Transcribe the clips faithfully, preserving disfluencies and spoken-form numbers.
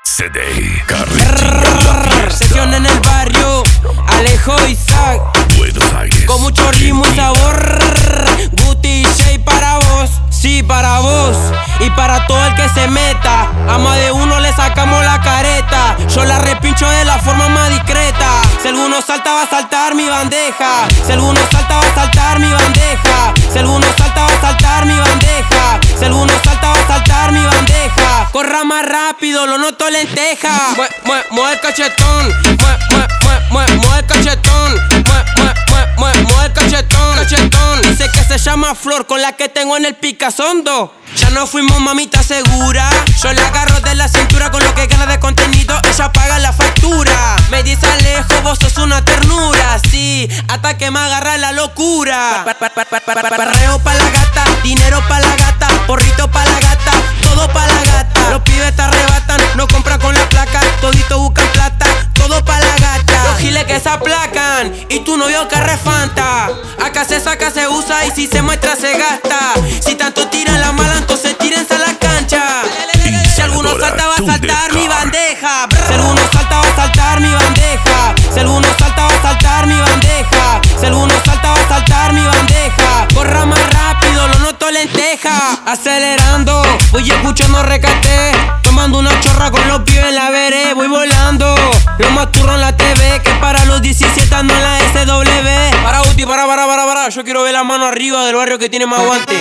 C D, Carretillo, sesión en el barrio, Alejo Isaac, Buenos Aires, con mucho ritmo y sabor. Guti y Shay para vos, sí para vos y para todo el que se meta. A más de uno le sacamos la careta. Yo la repincho de la forma más discreta. Si alguno salta va a saltar mi bandeja. Si alguno salta va a saltar mi bandeja. Si alguno salta va a saltar mi bandeja. Si alguno salta va a saltar mi bandeja. Corra más rápido, lo noto lenteja. Mue, mue, mueve el cachetón. Mue, mue, mue, mue, mueve el cachetón. Mue, mue, mue, mue, mueve el cachetón. Cachetón. Dice que se llama Flor, con la que tengo en el picazondo. Ya no fuimos mamita segura. Yo la agarro de la cintura, con lo que gana de contenido ella paga la factura. Me dice Alejo, vos sos una ternura, sí, hasta que me agarra la locura. Perreo pa' la gata, dinero pa' la gata, porrito pa' la gata, todo pa' la gata. Los pibes te arrebatan, no compran con la placa, todito buscan plata, todo pa' la gata. Los giles que se aplacan y tu novio que refanta. Acá se saca, se usa y si se muestra se gasta. Si tanto tiran la mala, entonces tírense a la cancha. Si alguno salta va a saltar mi bandeja. Si alguno salta va a saltar mi bandeja. Si alguno salta va a saltar mi bandeja. Si alguno salta va a saltar mi bandeja. Corra más rápido, lo noto lenteja. Acelerando, voy escuchando recate. Tomando una chorra con los pibes en la veré. Voy volando, lo más turro en la T V. Que para los diecisiete ando en la S W. Para Uti, para, para, para, para. Yo quiero ver la mano arriba del barrio que tiene más aguante.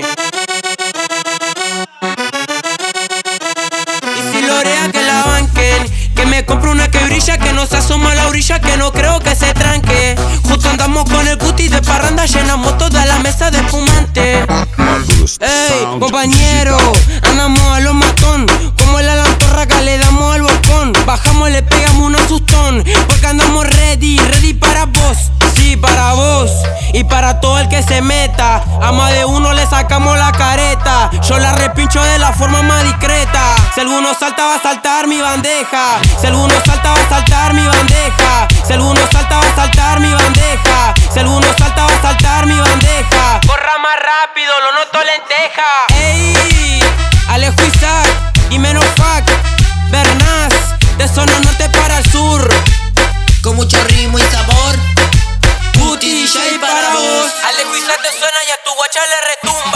Lorea que la banquen, que me compre una que brilla, que no se asoma a la orilla, que no creo que se tranque. Justo andamos con el cuti de parranda, llenamos toda la mesa de espumante. Ey, compañero, andamos a lo matón, como la lantorraca le damos al bocón. Bajamos, le pegamos un asustón, porque andamos ready, ready para vos. Sí, para vos y para todo el que se meta. A más de uno le sacamos la careta. Yo la repincho de la forma más discreta. Si alguno salta va a saltar mi bandeja. Si alguno salta va a saltar mi bandeja. Si alguno salta va a saltar mi bandeja. Si alguno salta va a saltar mi bandeja. Corra más rápido, lo noto lenteja. Ey, Alejo Isaac y menos fuck Bernás, de zona norte para el sur, con mucho ritmo y sabor. Guti D J para vos. Alejo Isaac te suena y a tu guacha le retumba.